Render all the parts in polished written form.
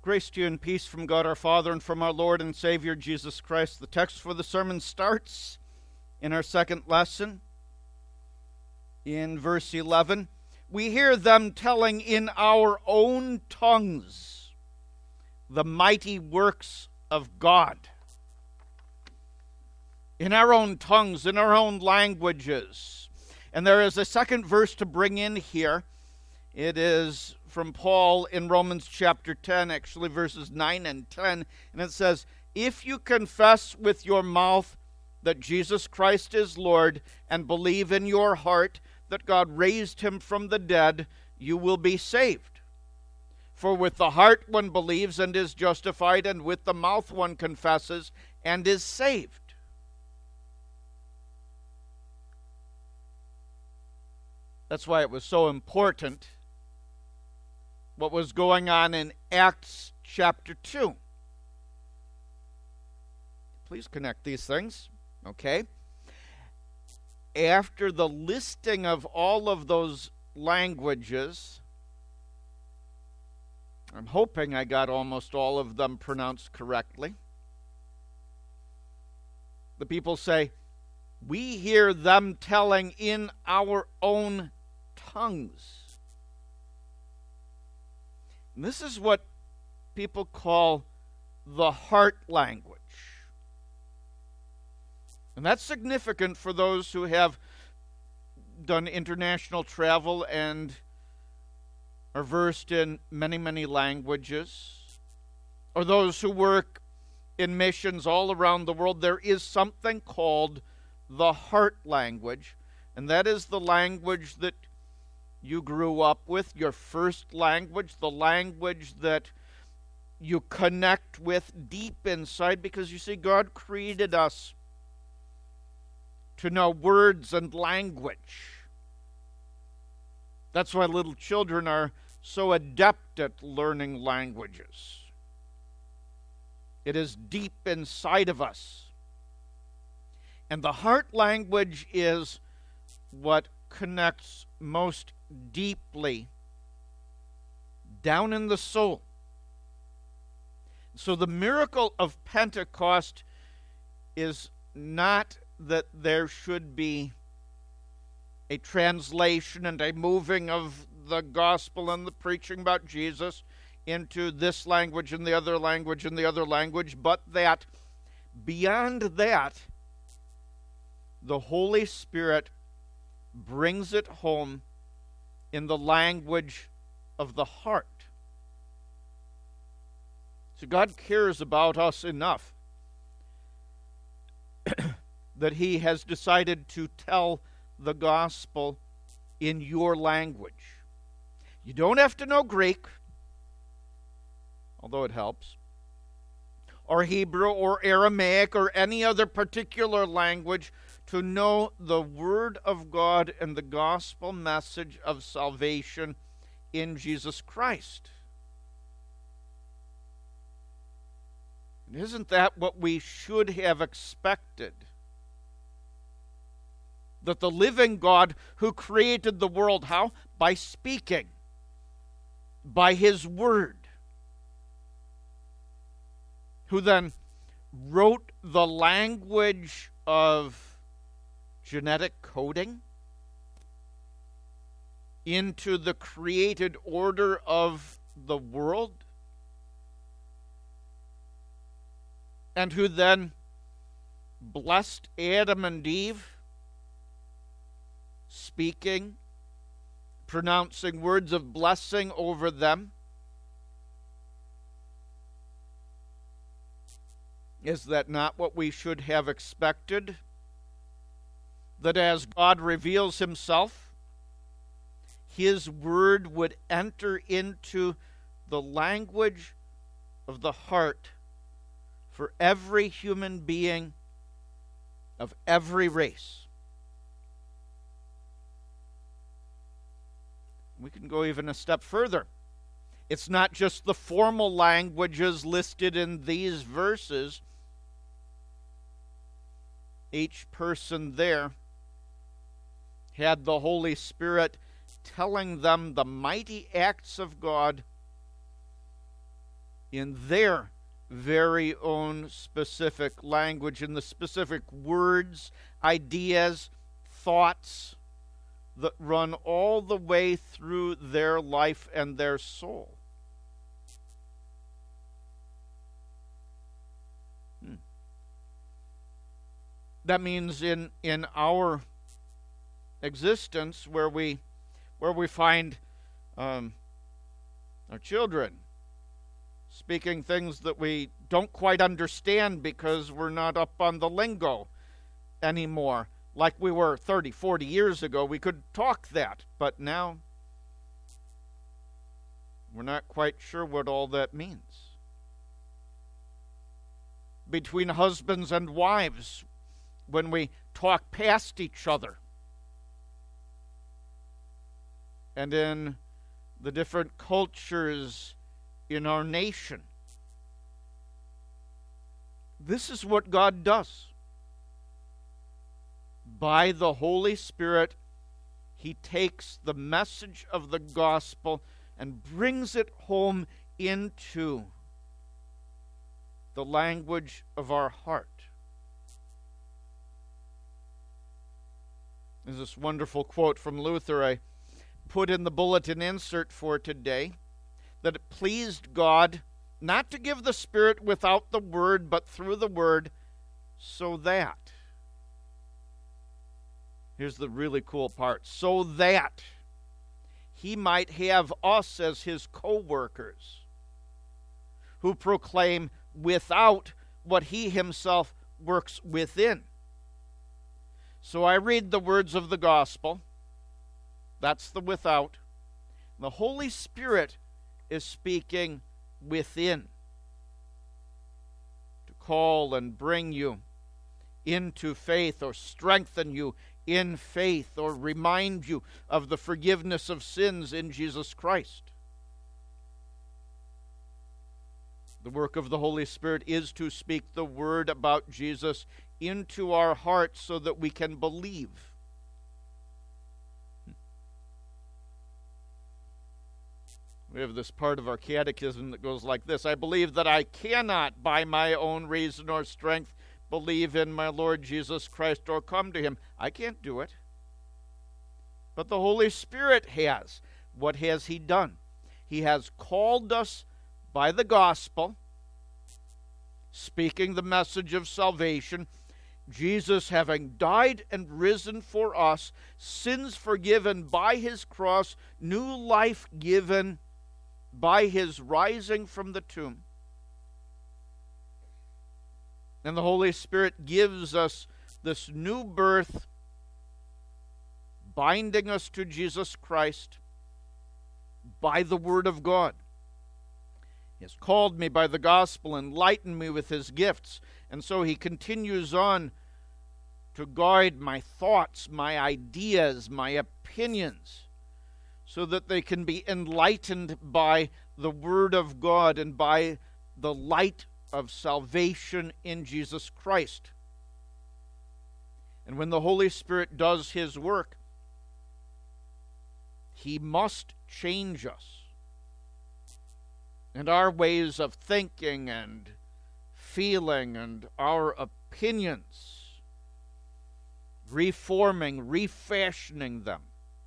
Grace to you and peace from God our Father and from our Lord and Savior Jesus Christ. The text for the sermon starts in our second lesson in verse 11. We hear them telling in our own tongues the mighty works of God. In our own tongues, in our own languages. And there is a second verse to bring in here. It is from Paul in Romans chapter 10, actually verses 9 and 10. And it says, if you confess with your mouth that Jesus Christ is Lord and believe in your heart that God raised him from the dead, you will be saved. For with the heart one believes and is justified, and with the mouth one confesses and is saved. That's why it was so important what was going on in Acts chapter 2. Please connect these things, okay? After the listing of all of those languages, I'm hoping I got almost all of them pronounced correctly. The people say, we hear them telling in our own tongues. And this is what people call the heart language. And that's significant for those who have done international travel and are versed in many, many languages, or those who work in missions all around the world. There is something called the heart language, and that is the language that you grew up with, your first language, the language that you connect with deep inside, because you see, God created us to know words and language. That's why little children are so adept at learning languages. It is deep inside of us. And the heart language is what connects most deeply down in the soul. So the miracle of Pentecost is not that there should be a translation and a moving of the gospel and the preaching about Jesus into this language and the other language and the other language, but that beyond that, the Holy Spirit brings it home in the language of the heart. So God cares about us enough that he has decided to tell the gospel in your language. You don't have to know Greek, although it helps, or Hebrew or Aramaic or any other particular language to know the Word of God and the gospel message of salvation in Jesus Christ. And isn't that what we should have expected? That the living God who created the world, how? By speaking, by his word, who then wrote the language of genetic coding into the created order of the world, and who then blessed Adam and Eve, speaking, pronouncing words of blessing over them. Is that not what we should have expected? That as God reveals himself, his word would enter into the language of the heart for every human being of every race. We can go even a step further. It's not just the formal languages listed in these verses. Each person there had the Holy Spirit telling them the mighty acts of God in their very own specific language, in the specific words, ideas, thoughts that run all the way through their life and their soul. That means in our existence, where we find our children speaking things that we don't quite understand because we're not up on the lingo anymore. Like we were 30, 40 years ago, we could talk that, but now we're not quite sure what all that means. Between husbands and wives, when we talk past each other, and in the different cultures in our nation. This is what God does. By the Holy Spirit, He takes the message of the gospel and brings it home into the language of our heart. There's this wonderful quote from Luther I put in the bulletin insert for today, that it pleased God not to give the Spirit without the Word, but through the Word, so that. Here's the really cool part. So that He might have us as His co-workers, who proclaim without what He Himself works within. So I read the words of the gospel. That's the without. The Holy Spirit is speaking within to call and bring you into faith, or strengthen you in faith, or remind you of the forgiveness of sins in Jesus Christ. The work of the Holy Spirit is to speak the word about Jesus into our hearts so that we can believe. We have this part of our catechism that goes like this: I believe that I cannot, by my own reason or strength, believe in my Lord Jesus Christ or come to Him. I can't do it. But the Holy Spirit has. What has He done? He has called us by the gospel, speaking the message of salvation, Jesus having died and risen for us, sins forgiven by His cross, new life given by His rising from the tomb. And the Holy Spirit gives us this new birth, binding us to Jesus Christ by the Word of God. He has called me by the gospel, enlightened me with His gifts, and so He continues on to guide my thoughts, my ideas, my opinions, so that they can be enlightened by the Word of God and by the light of salvation in Jesus Christ. And when the Holy Spirit does His work, He must change us. And our ways of thinking and feeling and our opinions, reforming, refashioning them.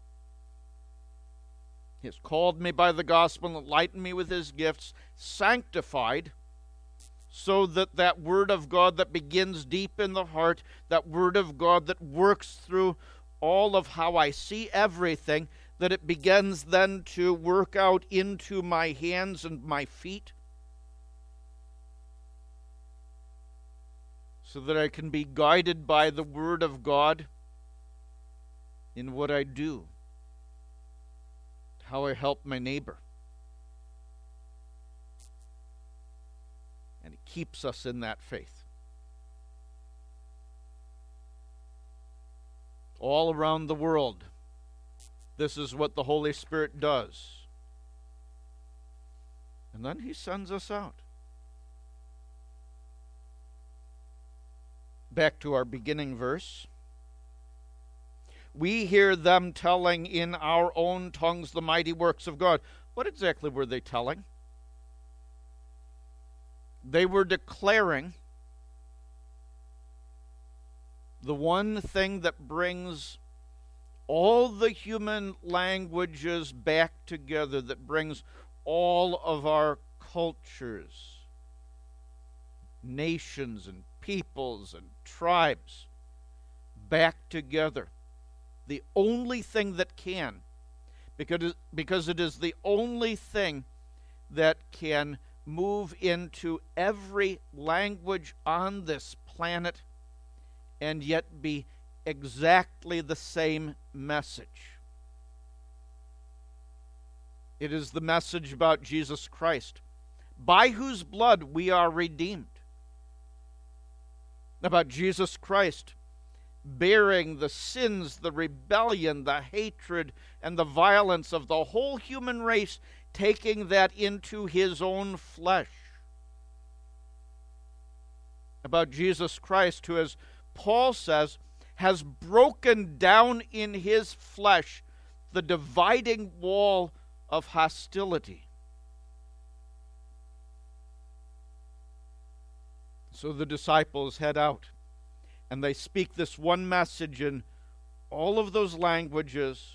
He has called me by the gospel, enlightened me with His gifts, sanctified, so that that Word of God that begins deep in the heart, that Word of God that works through all of how I see everything, that it begins then to work out into my hands and my feet, so that I can be guided by the Word of God in what I do, how I help my neighbor. And He keeps us in that faith. All around the world, this is what the Holy Spirit does. And then He sends us out. Back to our beginning verse. We hear them telling in our own tongues the mighty works of God. What exactly were they telling? They were declaring the one thing that brings all the human languages back together, that brings all of our cultures, nations and peoples and tribes back together. The only thing that can, because it is the only thing that can move into every language on this planet and yet be exactly the same message. It is the message about Jesus Christ, by whose blood we are redeemed. About Jesus Christ bearing the sins, the rebellion, the hatred, and the violence of the whole human race, taking that into his own flesh. About Jesus Christ, who, as Paul says, has broken down in his flesh the dividing wall of hostility. So the disciples head out, and they speak this one message in all of those languages,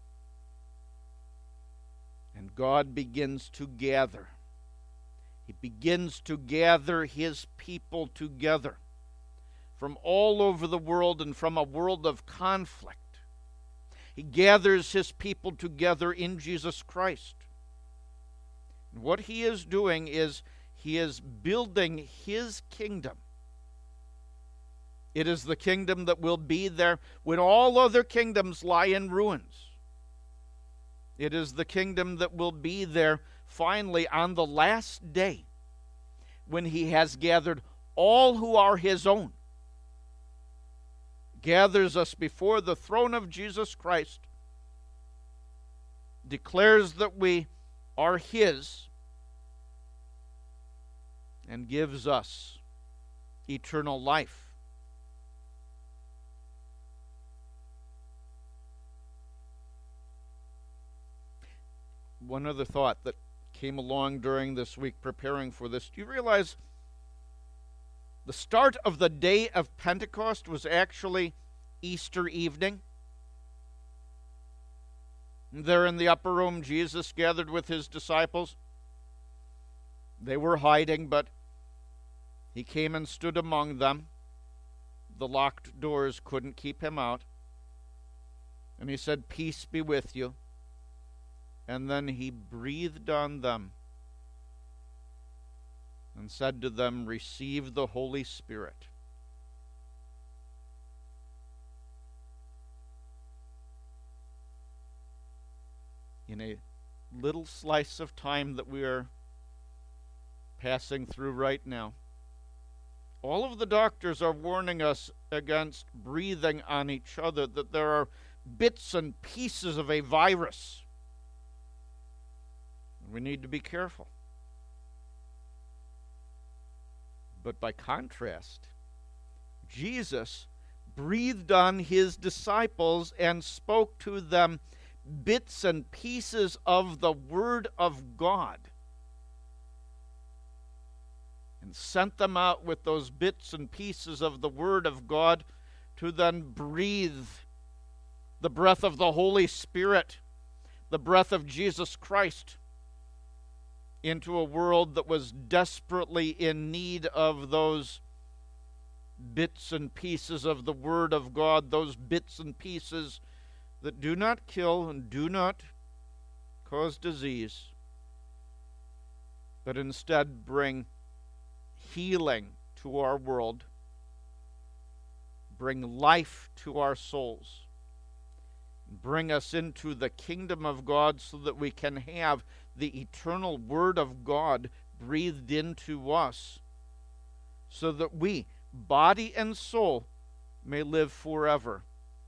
and God begins to gather. He begins to gather his people together from all over the world and from a world of conflict. He gathers his people together in Jesus Christ. And what he is doing is he is building his kingdom. It is the kingdom that will be there when all other kingdoms lie in ruins. It is the kingdom that will be there finally on the last day, when he has gathered all who are his own, gathers us before the throne of Jesus Christ, declares that we are his, and gives us eternal life. One other thought that came along during this week preparing for this. Do you realize the start of the day of Pentecost was actually Easter evening? There in the upper room, Jesus gathered with his disciples. They were hiding, but he came and stood among them. The locked doors couldn't keep him out. And he said, "Peace be with you." And then he breathed on them and said to them, "Receive the Holy Spirit." In a little slice of time that we are passing through right now, all of the doctors are warning us against breathing on each other, that there are bits and pieces of a virus. We need to be careful. But by contrast, Jesus breathed on his disciples and spoke to them bits and pieces of the Word of God, and sent them out with those bits and pieces of the Word of God to then breathe the breath of the Holy Spirit, the breath of Jesus Christ, into a world that was desperately in need of those bits and pieces of the Word of God, those bits and pieces that do not kill and do not cause disease, but instead bring healing to our world, bring life to our souls, bring us into the kingdom of God so that we can have the eternal Word of God breathed into us, so that we, body and soul, may live forever.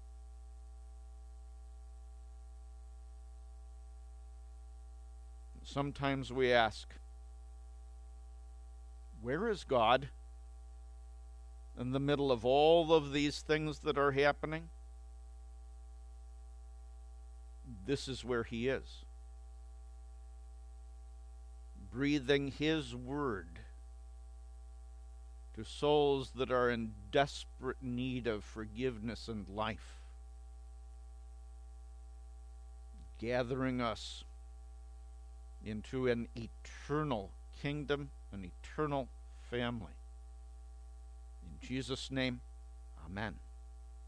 Sometimes we ask, where is God in the middle of all of these things that are happening? This is where he is. Breathing his word to souls that are in desperate need of forgiveness and life, gathering us into an eternal kingdom, an eternal family. In Jesus' name, amen.